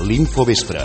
l'Infovespre.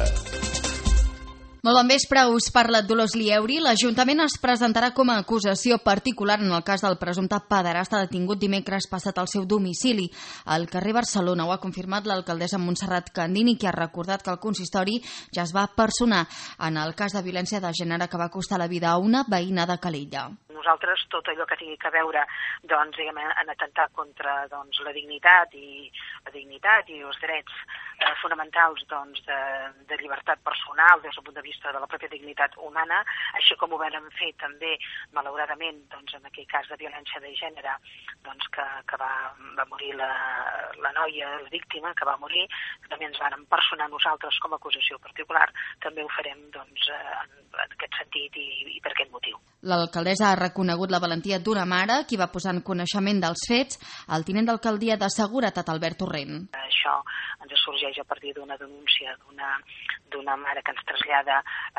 Molt bon vespre, us parla Dolors Lieuri. L'Ajuntament es presentarà com a acusació particular en el cas del presumpte pederasta detingut dimecres passat al seu domicili al carrer Barcelona. Ho ha confirmat l'alcaldessa Montserrat Candini, que ha recordat que el consistori ja es va personar en el cas de violència de gènere que va costar la vida a una veïna de Calella. Nosaltres, tot allò que tingui que veure en atemptar contra la dignitat i els drets fonamentals de llibertat personal des del punt de vista de la pròpia dignitat humana, així com ho vam fer també, malauradament, en aquell cas de violència de gènere que va morir la noia, la víctima, que va morir, també ens van personar nosaltres com a acusació particular, també ho farem en aquest sentit i per aquest motiu. L'alcaldessa ha reconegut la valentia d'una mare, qui va posar en coneixement dels fets el tinent d'alcaldia de Seguretat, Albert Torrent. Això ens sorgeix a partir d'una denúncia d'una mare que ens trasllada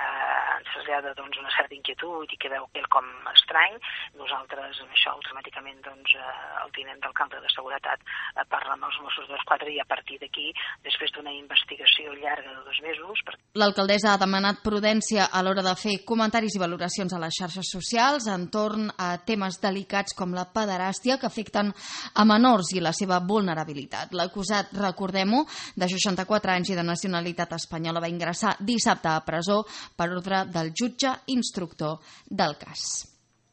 una certa inquietud i que veu quelcom estrany. Nosaltres, amb això, automàticament, el tinent d'alcalde de Seguretat parla amb els Mossos d'Esquadra i a partir d'aquí, després d'una investigació llarga de 2 mesos... L'alcaldessa ha demanat prudència a l'hora de fer comentaris i valoracions a les xarxes socials entorn a temes delicats com la pederàstia que afecten a menors i la seva vulnerabilitat. L'acusat, recordem-ho, de 64 anys i de nacionalitat espanyola, va ingressar dissabte a presó per ordre del jutge instructor del cas.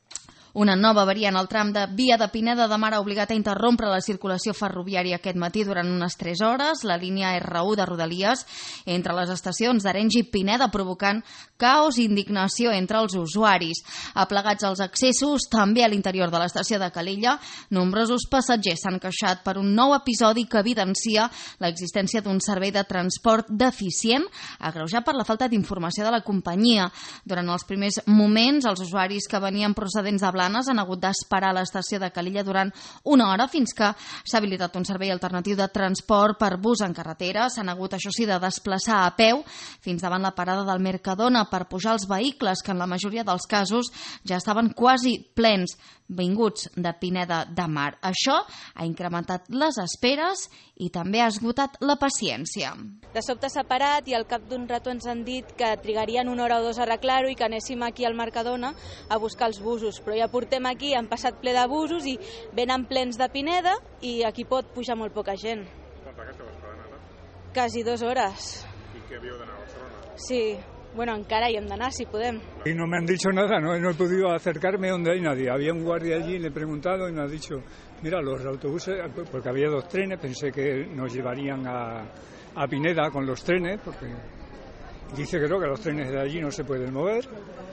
Una nova avaria en el tram de Via de Pineda de Mar ha obligat a interrompre la circulació ferroviària aquest matí durant unes 3 hores. La línia R1 de Rodalies entre les estacions d'Arenys i Pineda, provocant caos i indignació entre els usuaris. Aplegats als accessos, també a l'interior de l'estació de Calella, nombrosos passatgers s'han queixat per un nou episodi que evidencia l'existència d'un servei de transport deficient, agreujat per la falta d'informació de la companyia. Durant els primers moments, els usuaris que venien procedents de han hagut d'esperar a l'estació de Calella durant 1 hora fins que s'ha habilitat un servei alternatiu de transport per bus en carretera. S'han hagut, això sí, de desplaçar a peu fins davant la parada del Mercadona per pujar els vehicles que en la majoria dels casos ja estaven quasi plens, vinguts de Pineda de Mar. Això ha incrementat les esperes i també ha esgotat la paciència. De sobte s'ha parat i al cap d'un rato ens han dit que trigarien 1 hora o 2 a arreglar-ho i que anéssim aquí al Mercadona a buscar els busos, però ja portem aquí, han passat ple de busos i venen plens de Pineda i aquí pot pujar molt poca gent. Quant que esteu esperant ara? Quasi 2 hores. I què havíeu d'anar a Barcelona? Sí. Bueno, encara hi hem d'anar, si podem. Y no me han dicho nada, no he podido acercarme donde hay nadie. Había un guardia allí, le he preguntado y me ha dicho, mira, los autobuses, porque había 2 trenes, pensé que nos llevarían a Pineda con los trenes, porque dice que no, que los trenes de allí no se pueden mover.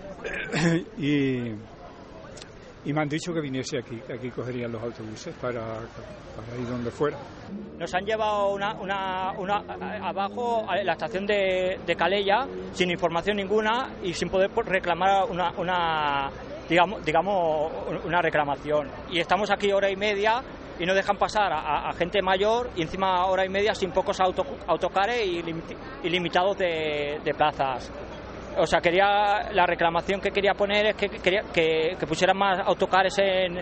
Y me han dicho que viniese aquí, que aquí cogerían los autobuses para ir donde fuera. Nos han llevado abajo a la estación de Calella sin información ninguna y sin poder reclamar una reclamación. Y estamos aquí 1 hora y media y no dejan pasar a gente mayor y encima 1 hora y media sin pocos autocares y limitados de plazas. O sea, la reclamación que quería poner es que pusieran más autocares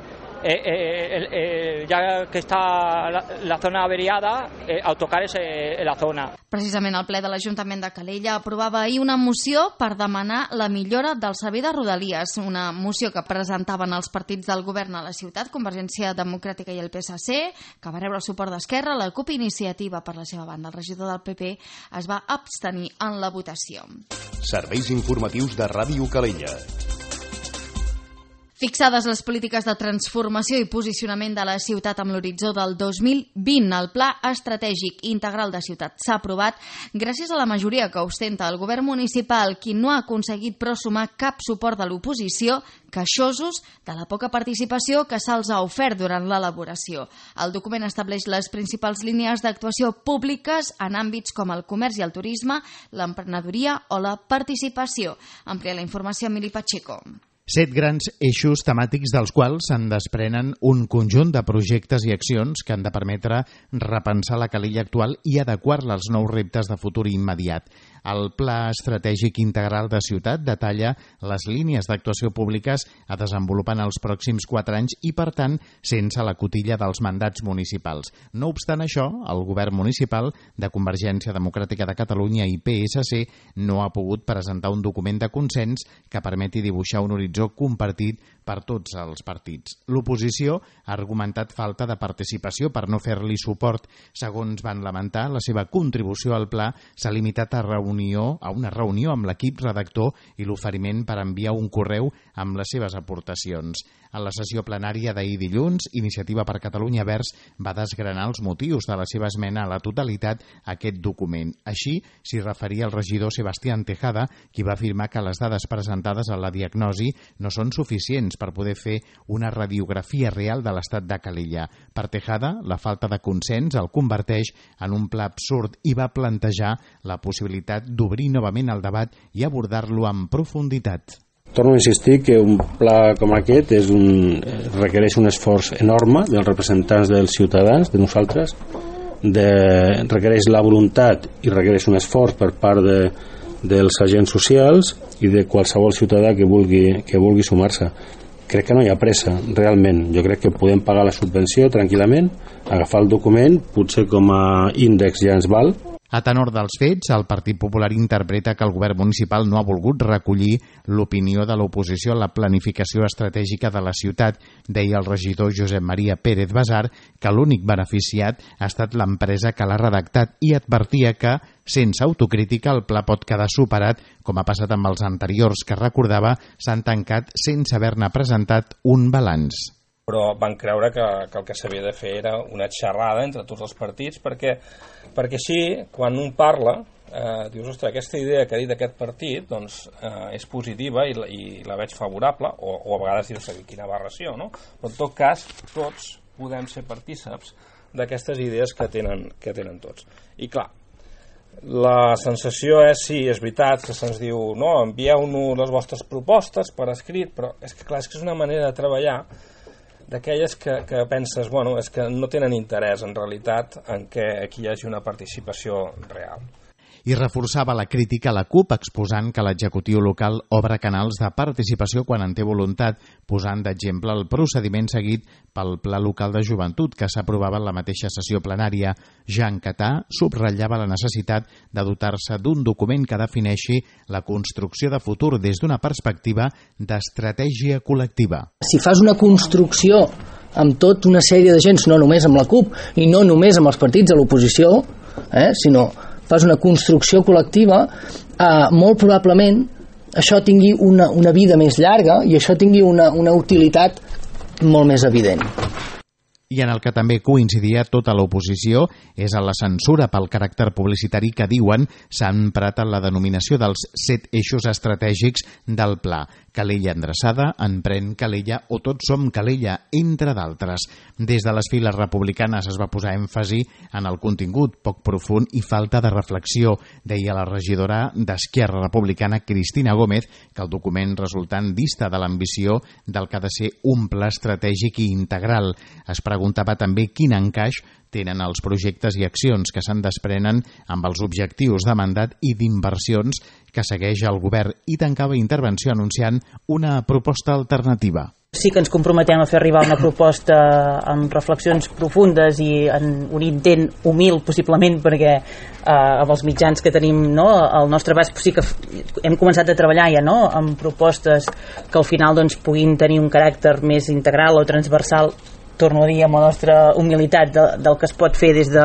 ya que està la zona averiada, autocares en la zona. Precisament el ple de l'Ajuntament de Calella aprovava ahir una moció per demanar la millora del servei de Rodalies, una moció que presentaven els partits del govern a la ciutat, Convergència Democràtica i el PSC, que va rebre el suport d'Esquerra. La CUP Iniciativa, per la seva banda, el regidor del PP, es va abstenir en la votació. Serveis informatius de Ràdio Calella. Fixades les polítiques de transformació i posicionament de la ciutat amb l'horitzó del 2020, el Pla Estratègic Integral de Ciutat s'ha aprovat gràcies a la majoria que ostenta el govern municipal, qui no ha aconseguit però sumar cap suport de l'oposició, queixosos de la poca participació que se'ls ha ofert durant l'elaboració. El document estableix les principals línies d'actuació públiques en àmbits com el comerç i el turisme, l'emprenedoria o la participació. Amplia la informació Emili Pacheco. 7 grans eixos temàtics dels quals se'n desprenen un conjunt de projectes i accions que han de permetre repensar la Calella actual i adequar-la als nous reptes de futur immediat. El Pla Estratègic Integral de Ciutat detalla les línies d'actuació públiques a desenvolupar en els pròxims 4 anys i, per tant, sense la cotilla dels mandats municipals. No obstant això, el govern municipal de Convergència Democràtica de Catalunya i PSC no ha pogut presentar un document de consens que permeti dibuixar un horitzó compartit per tots els partits. L'oposició ha argumentat falta de participació per no fer-li suport. Segons van lamentar, la seva contribució al pla s'ha limitat a una reunió amb l'equip redactor i l'oferiment per enviar un correu amb les seves aportacions. En la sessió plenària d'ahir dilluns, Iniciativa per Catalunya Verds va desgranar els motius de la seva esmena a la totalitat a aquest document. Així s'hi referia el regidor Sebastián Tejada, qui va afirmar que les dades presentades a la diagnosi no són suficients per poder fer una radiografia real de l'estat de Calella. Per Tejada, la falta de consens el converteix en un pla absurd i va plantejar la possibilitat d'obrir novament el debat i abordar-lo amb profunditat. Torno a insistir que un pla com aquest requereix un esforç enorme dels representants dels ciutadans, de nosaltres, requereix la voluntat i requereix un esforç per part dels agents socials i de qualsevol ciutadà que vulgui sumar-se. Crec que no hi ha pressa, realment. Jo crec que podem pagar la subvenció tranquil·lament, agafar el document, potser com a índex ja ens val. A tenor dels fets, el Partit Popular interpreta que el govern municipal no ha volgut recollir l'opinió de l'oposició a la planificació estratègica de la ciutat. Deia el regidor Josep Maria Pérez Basar que l'únic beneficiat ha estat l'empresa que l'ha redactat i advertia que, sense autocrítica, el pla pot quedar superat, com ha passat amb els anteriors que, recordava, s'han tancat sense haver-ne presentat un balanç. Però van creure que el que s'havia de fer era una xerrada entre tots els partits perquè així, quan un parla, dius, ostres, aquesta idea que ha dit aquest partit doncs, és positiva i la veig favorable, o a vegades dius, quina aberració, no? Però en tot cas, tots podem ser partíceps d'aquestes idees que tenen tots. I clar, la sensació és, sí, és veritat, que se'ns diu, no, envieu-nos les vostres propostes per escrit, però és que clar, és una manera de treballar d'aquelles que penses, bueno, és que no tenen interès en realitat en què aquí hi hagi una participació real. I reforçava la crítica a la CUP exposant que l'executiu local obre canals de participació quan en té voluntat, posant d'exemple el procediment seguit pel Pla Local de Joventut que s'aprovava en la mateixa sessió plenària. Jean Catà subratllava la necessitat de dotar-se d'un document que defineixi la construcció de futur des d'una perspectiva d'estratègia col·lectiva. Si fas una construcció amb tota una sèrie de gens, no només amb la CUP i no només amb els partits de l'oposició, sinó fas una construcció col·lectiva, molt probablement això tingui una vida més llarga i això tingui una utilitat molt més evident. I en el que també coincidia tota l'oposició és en la censura pel caràcter publicitari que diuen s'ha emprat en la denominació dels 7 eixos estratègics del pla. Calella endreçada, Emprèn Calella o Tots som Calella, entre d'altres. Des de les files republicanes es va posar èmfasi en el contingut poc profund i falta de reflexió. Deia la regidora d'Esquerra Republicana, Cristina Gómez, que el document resultant dista de l'ambició del que ha de ser un pla estratègic i integral. Es preguntava també quin encaix tenen els projectes i accions que se'n desprenen amb els objectius de mandat i d'inversions que segueix el govern i tancava intervenció anunciant una proposta alternativa. Sí que ens comprometem a fer arribar una proposta amb reflexions profundes i en un intent humil, possiblement, perquè amb els mitjans que tenim al nostre abast sí que hem començat a treballar ja amb propostes que al final puguin tenir un caràcter més integral o transversal, torno a dir amb la nostra humilitat del que es pot fer des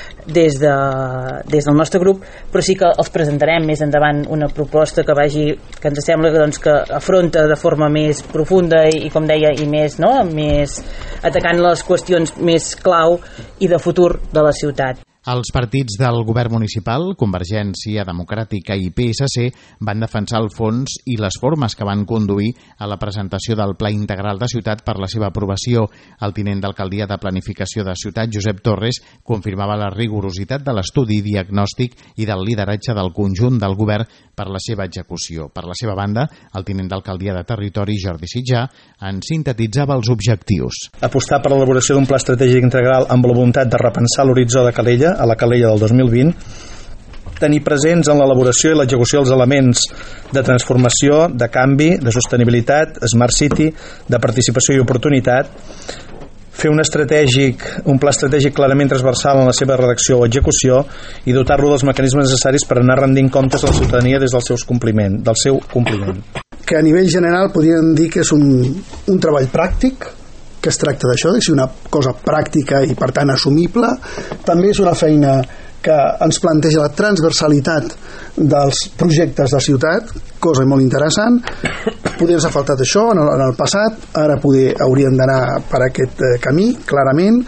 del nostre grup, però sí que els presentarem més endavant una proposta que ens sembla que afronta de forma més profunda i com deia, i més atacant les qüestions més clau i de futur de la ciutat. Els partits del govern municipal, Convergència Democràtica i PSC, van defensar el fons i les formes que van conduir a la presentació del Pla Integral de Ciutat per la seva aprovació. El tinent d'alcaldia de Planificació de Ciutat, Josep Torres, confirmava la rigorositat de l'estudi diagnòstic i del lideratge del conjunt del govern per la seva execució. Per la seva banda, el tinent d'alcaldia de Territori, Jordi Sitjà, en sintetitzava els objectius. Apostar per l'elaboració d'un pla estratègic integral amb la voluntat de repensar l'horitzó de Calella a la Calella del 2020, tenir presents en l'elaboració i l'execució dels elements de transformació, de canvi, de sostenibilitat, Smart City, de participació i oportunitat, fer un pla estratègic clarament transversal en la seva redacció o execució i dotar-lo dels mecanismes necessaris per anar rendint comptes a la ciutadania des del seu compliment. Que a nivell general podríem dir que és un treball pràctic, que es tracta d'això, de ser una cosa pràctica i per tant assumible. També és una feina que ens planteja la transversalitat dels projectes de ciutat, cosa molt interessant. Poder ens ha faltat això en el passat, ara hauríem d'anar per aquest camí, clarament.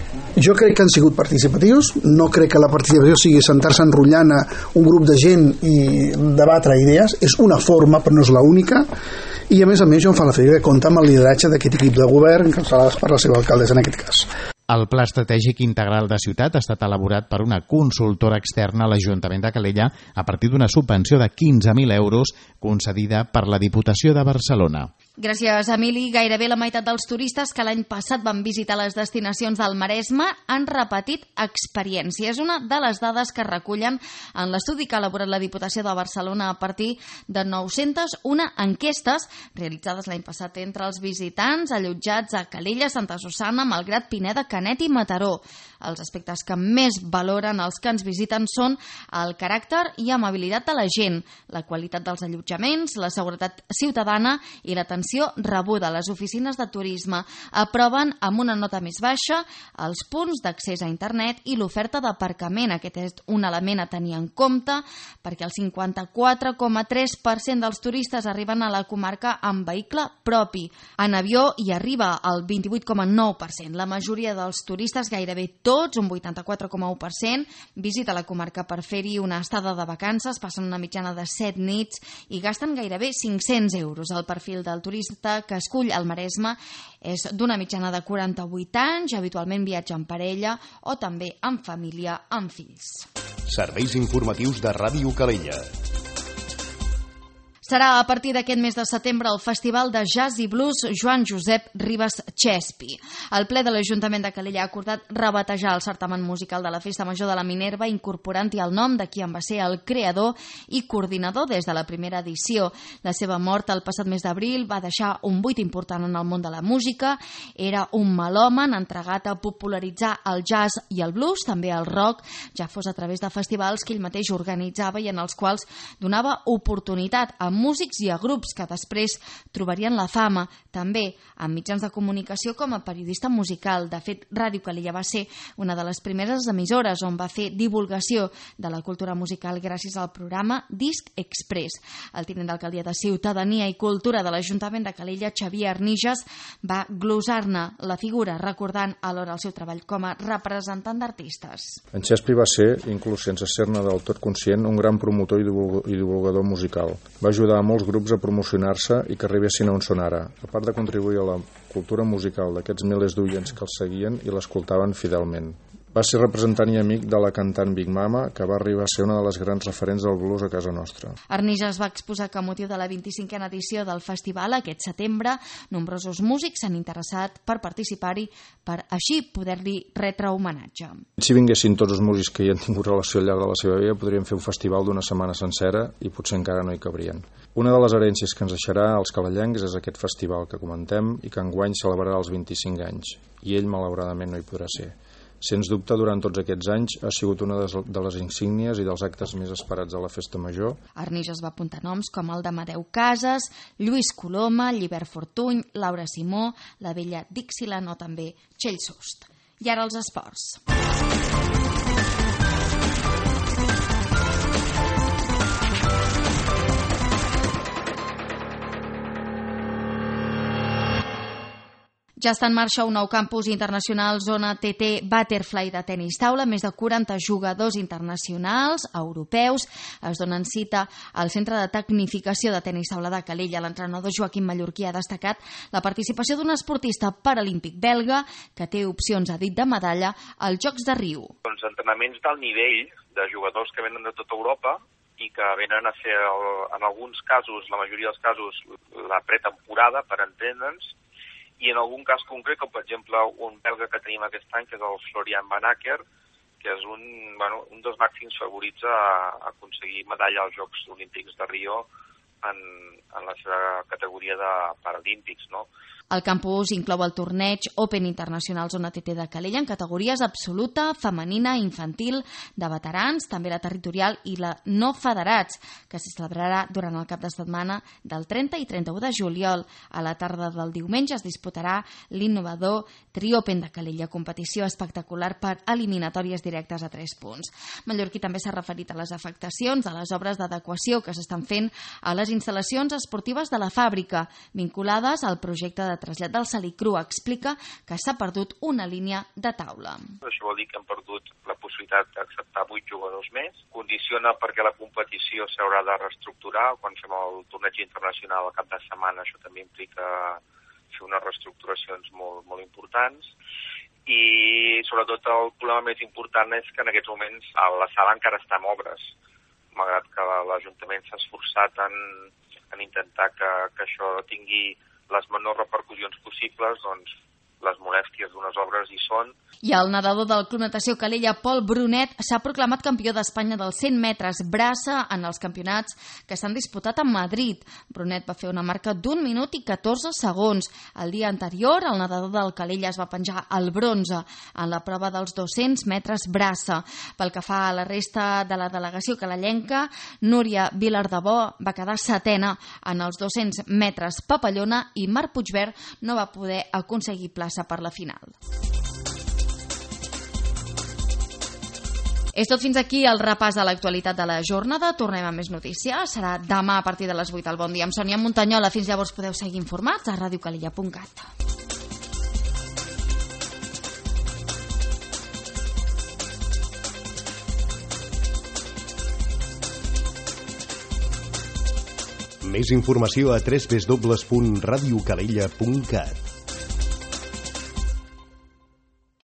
Jo crec que han sigut participatius, no crec que la participació sigui sentar-se enrotllant a un grup de gent i debatre idees, és una forma però no és l'única, i a més jo em fa la feina que compta amb el lideratge d'aquest equip de govern encapçalades per la seva alcaldessa en aquest cas. El Pla Estratègic Integral de Ciutat ha estat elaborat per una consultora externa a l'Ajuntament de Calella a partir d'una subvenció de 15.000 euros concedida per la Diputació de Barcelona. Gràcies, Emili. Gairebé la meitat dels turistes que l'any passat van visitar les destinacions del Maresme han repetit experiència. És una de les dades que recullen en l'estudi que ha elaborat la Diputació de Barcelona a partir de 901 enquestes realitzades l'any passat entre els visitants allotjats a Calella, Santa Susanna, Malgrat, Pineda, Canet i Mataró. Els aspectes que més valoren els que ens visiten són el caràcter i amabilitat de la gent, la qualitat dels allotjaments, la seguretat ciutadana i l'atenció rebuda. Les oficines de turisme aproven amb una nota més baixa els punts d'accés a internet i l'oferta d'aparcament. Aquest és un element a tenir en compte perquè el 54,3% dels turistes arriben a la comarca amb vehicle propi. En avió hi arriba el 28,9%. La majoria dels turistes, gairebé tots, un 84,1%, visita la comarca per fer-hi una estada de vacances, passen una mitjana de 7 nits i gasten gairebé 500 euros. El perfil del turista que escull el Maresme és d'una mitjana de 48 anys, habitualment viatja en parella o també en família amb fills. Serveis informatius de Ràdio Calella. Serà a partir d'aquest mes de setembre el Festival de Jazz i Blues Joan Josep Ribes Chespi. El ple de l'Ajuntament de Calella ha acordat rebatejar el certamen musical de la Festa Major de la Minerva, incorporant-hi el nom de qui en va ser el creador i coordinador des de la primera edició. La seva mort el passat mes d'abril va deixar un buit important en el món de la música. Era un melòman entregat a popularitzar el jazz i el blues, també el rock, ja fos a través de festivals que ell mateix organitzava i en els quals donava oportunitat a músics i a grups que després trobarien la fama, també en mitjans de comunicació com a periodista musical. De fet, Ràdio Calella va ser una de les primeres emissores on va fer divulgació de la cultura musical gràcies al programa Disc Express. El tinent d'alcaldia de Ciutadania i Cultura de l'Ajuntament de Calella, Xavier Arnijas, va glosar-ne la figura, recordant alhora el seu treball com a representant d'artistes. En Chespi va ser, inclús sense ser-ne del tot conscient, un gran promotor i divulgador musical. Va ajudar a molts grups a promocionar-se i que arribessin a on són ara, a part de contribuir a la cultura musical d'aquests milers d'oients que els seguien i l'escoltaven fidelment. Va ser representant i amic de la cantant Big Mama, que va arribar a ser una de les grans referents del blues a casa nostra. Arnijas va exposar que a motiu de la 25a edició del festival aquest setembre, nombrosos músics s'han interessat per participar-hi per així poder-li retre homenatge. Si vinguessin tots els músics que hi han tingut relació al llarg de la seva vida, podríem fer un festival d'una setmana sencera i potser encara no hi cabrien. Una de les herències que ens deixarà als calellencs és aquest festival que comentem i que enguany celebrarà els 25 anys, i ell malauradament no hi podrà ser. Sens dubte, durant tots aquests anys ha sigut una de les insígnies i dels actes més esperats de la Festa Major. Arnijas va apuntar noms com el d'Amadeu Casas, Lluís Coloma, Llibert Fortuny, Laura Simó, la vella Dixieland o també Txell Sust. I ara els esports. Ja està en marxa un nou campus internacional Zona TT Butterfly de tenis taula. Més de 40 jugadors internacionals, europeus, es donen cita al Centre de Tecnificació de Tenis Taula de Calella. L'entrenador Joaquim Mallorquí ha destacat la participació d'un esportista paralímpic belga que té opcions, ha dit, de medalla als Jocs de Rio. Doncs entrenaments d'alt nivell de jugadors que venen de tota Europa i que venen a fer, en alguns casos, la majoria dels casos, la pretemporada, per entendre'ns, i en algun cas concret, com per exemple un belga que tenim aquest any, que és el Florian Van Acker, que és un dels màxims favorits a aconseguir medalla als Jocs Olímpics de Rio en la seva categoria de paralímpics, no? El campus inclou el torneig Open Internacional Zona TT de Calella en categories absoluta, femenina, infantil, de veterans, també la territorial i la no federats, que se celebrarà durant el cap de setmana del 30 i 31 de juliol. A la tarda del diumenge es disputarà l'innovador Tri-Open de Calella, competició espectacular per eliminatòries directes a 3 punts. Mallorquí també s'ha referit a les afectacions de les obres d'adequació que s'estan fent a les instal·lacions esportives de la fàbrica, vinculades al projecte de trasllat del Salicru. Explica que s'ha perdut una línia de taula. Això vol dir que hem perdut la possibilitat d'acceptar 8 jugadors més. Condiciona perquè la competició s'haurà de reestructurar. Quan fem el torneig internacional al cap de setmana, això també implica fer unes reestructuracions molt importants. I sobretot el problema més important és que en aquests moments la sala encara està en obres, malgrat que l'Ajuntament s'ha esforçat en intentar que això tingui les menors repercussions possibles, doncs les molèsties d'unes obres hi són. I el nedador del Club Natació Calella, Pol Brunet, s'ha proclamat campió d'Espanya dels 100 metres braça en els campionats que s'han disputat a Madrid. Brunet va fer una marca d'1 minut i 14 segons. El dia anterior, el nedador del Calella es va penjar el bronze en la prova dels 200 metres braça. Pel que fa a la resta de la delegació calellenca, Núria Vilardebó va quedar setena en els 200 metres papallona i Marc Puigvert no va poder aconseguir plaça per la final. És tot fins aquí el repàs de l'actualitat de la jornada. Tornem a més notícies. Serà demà a partir de les 8 al Bon Dia amb Sònia Muntanyola. Fins llavors podeu seguir informats a radiocalella.cat. Més informació a www.radiocalella.cat.